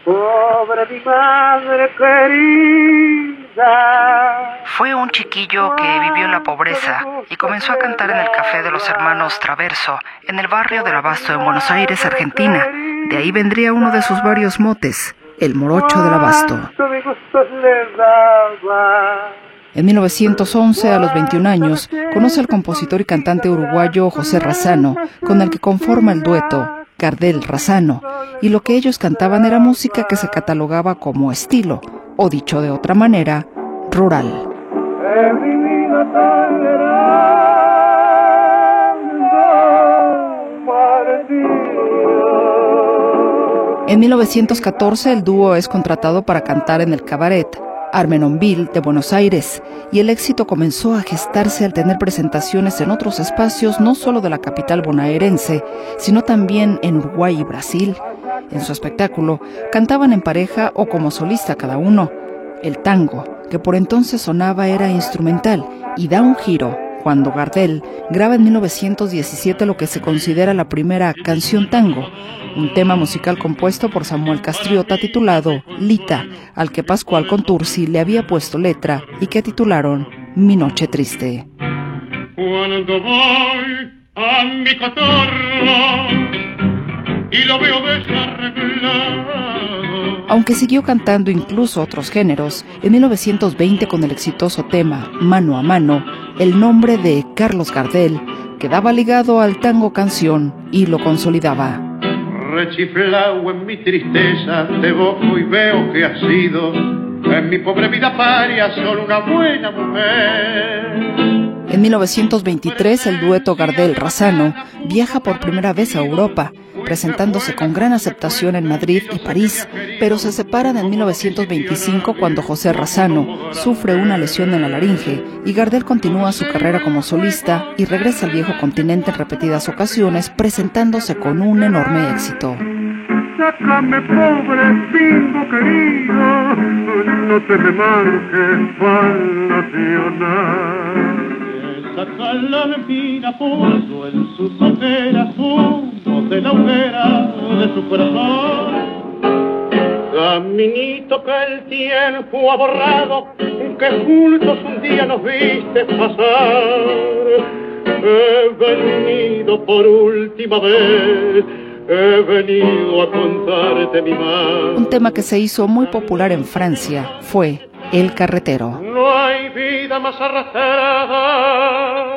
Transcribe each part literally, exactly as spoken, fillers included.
pobre mi madre querida. Fue un chiquillo que vivió en la pobreza y comenzó a cantar en el café de los hermanos Traverso, en el barrio del Abasto en Buenos Aires, Argentina. De ahí vendría uno de sus varios motes, el morocho del Abasto. En mil novecientos once, a los veintiún años, conoce al compositor y cantante uruguayo José Razzano, con el que conforma el dueto Gardel-Razzano, y lo que ellos cantaban era música que se catalogaba como estilo, o dicho de otra manera, rural. En mil novecientos catorce, el dúo es contratado para cantar en el cabaret Armenonville de Buenos Aires, y el éxito comenzó a gestarse al tener presentaciones en otros espacios no solo de la capital bonaerense, sino también en Uruguay y Brasil. En su espectáculo cantaban en pareja o como solista cada uno. El tango, que por entonces sonaba, era instrumental y da un giro cuando Gardel graba en mil novecientos diecisiete lo que se considera la primera canción tango, un tema musical compuesto por Samuel Castriota titulado Lita, al que Pascual Contursi le había puesto letra y que titularon Mi Noche Triste. Cuando voy a mi cotorro y lo veo desarreglado. Aunque siguió cantando incluso otros géneros, en mil novecientos veinte con el exitoso tema Mano a Mano, el nombre de Carlos Gardel quedaba ligado al tango canción y lo consolidaba. Rechiflao en mi tristeza, te bojo y veo que has sido en mi pobre vida paria solo una buena mujer. En mil novecientos veintitrés, el dueto Gardel-Razzano viaja por primera vez a Europa, presentándose con gran aceptación en Madrid y París, pero se separan en mil novecientos veinticinco cuando José Razzano sufre una lesión en la laringe y Gardel continúa su carrera como solista y regresa al viejo continente en repetidas ocasiones, presentándose con un enorme éxito. Sácame, pobre bingo querido, no te me marques pa'l nacional. Saca la vecina pulso en su sotera, humo de la hoguera de su corazón. Caminito que el tiempo ha borrado, que juntos un día nos viste pasar. He venido por última vez, he venido a contarte mi mal. Un tema que se hizo muy popular en Francia fue El Carretero. No hay vida más arrastrada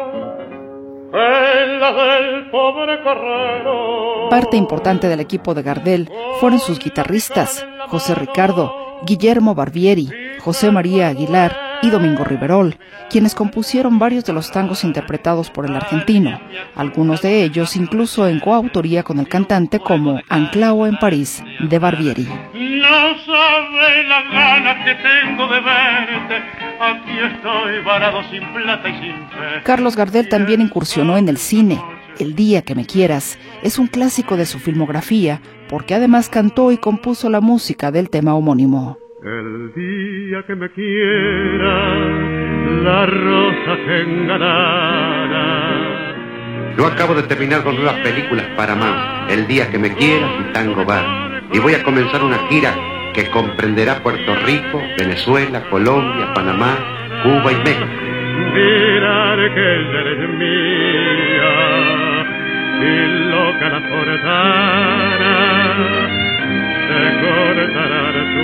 que la del pobre carrero. Parte importante del equipo de Gardel fueron sus guitarristas, José Ricardo, Guillermo Barbieri, José María Aguilar y Domingo Riverol, quienes compusieron varios de los tangos interpretados por el argentino, algunos de ellos incluso en coautoría con el cantante, como Anclao en París, de Barbieri. No sabe las ganas que tengo de verte, aquí estoy varado sin plata y sin fe. Carlos Gardel también incursionó en el cine. El día que me quieras es un clásico de su filmografía, porque además cantó y compuso la música del tema homónimo. El día que me quiera, la rosa que engalara. Yo acabo de terminar con nuevas películas para Paramount, El día que me quieras y Tango Bar. Y voy a comenzar una gira que comprenderá Puerto Rico, Venezuela, Colombia, Panamá, Cuba y México. Mirar que ella eres mía y loca la portana se cortará su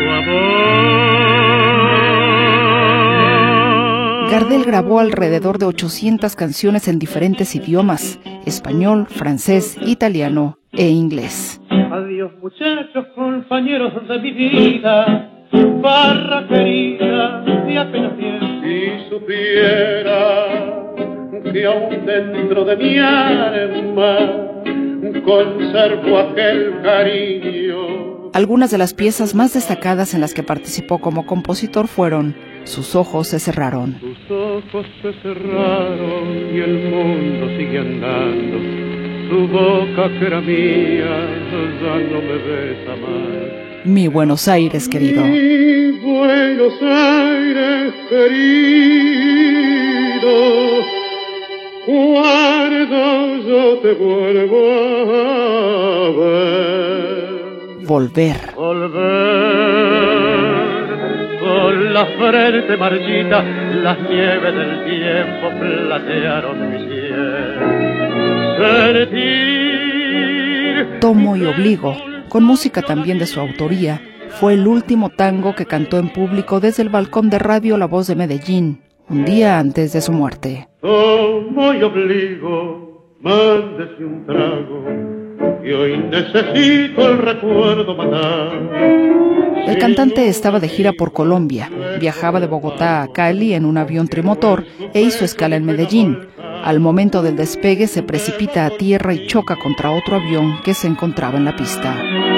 amor. Gardel grabó alrededor de ochocientas canciones en diferentes idiomas: español, francés, italiano e inglés. Adiós muchachos, compañeros de mi vida, barra querida de apenas tiempo. Si supiera que aún dentro de mi alma conservo aquel cariño. Algunas de las piezas más destacadas en las que participó como compositor fueron Sus ojos se cerraron. Sus ojos se cerraron y el mundo sigue andando. Su boca que era mía ya no me besa más. Mi Buenos Aires querido. Mi Buenos Aires querido, cuando yo te vuelvo a ver. Volver. Volver con la frente marchita, las nieves del tiempo platearon mi piel. Sentir. Tomo y Obligo, con música también de su autoría, fue el último tango que cantó en público desde el balcón de Radio La Voz de Medellín, un día antes de su muerte. Tomo y Obligo, mándese un trago, y hoy necesito el recuerdo matar. El cantante estaba de gira por Colombia, viajaba de Bogotá a Cali en un avión trimotor e hizo escala en Medellín. Al momento del despegue se precipita a tierra y choca contra otro avión que se encontraba en la pista.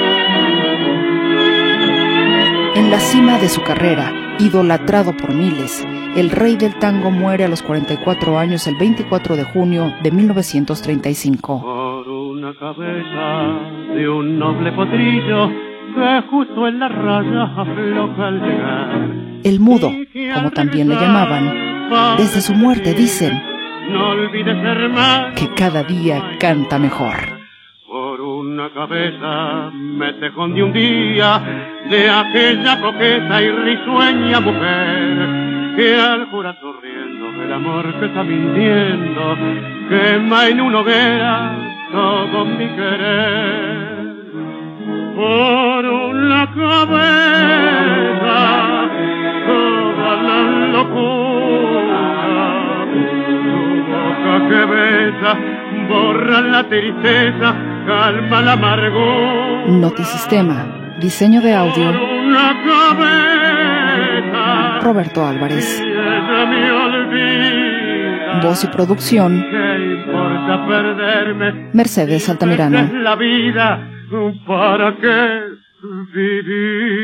En la cima de su carrera, idolatrado por miles, el rey del tango muere a los cuarenta y cuatro años el veinticuatro de junio de mil novecientos treinta y cinco. Por una cabeza de un noble potrillo que justo en la raya afloja al llegar. El mudo, como también le llamaban, desde su muerte dicen no olvides, hermano, que cada día canta mejor. Por una cabeza me tejón de un día de aquella coqueta y risueña mujer que al jurar sonriendo el amor que está mintiendo quema en una hoguera todo mi querer. Por una cabeza toda la locura, tu boca que besa borra la tristeza, calma la amargura. Notisistema, diseño de audio, Por una cabeza, Roberto Álvarez. y ella me olvida. Voz y producción, ¿Qué importa perderme? Mercedes Altamirano. Es la vida, ¿para qué vivir?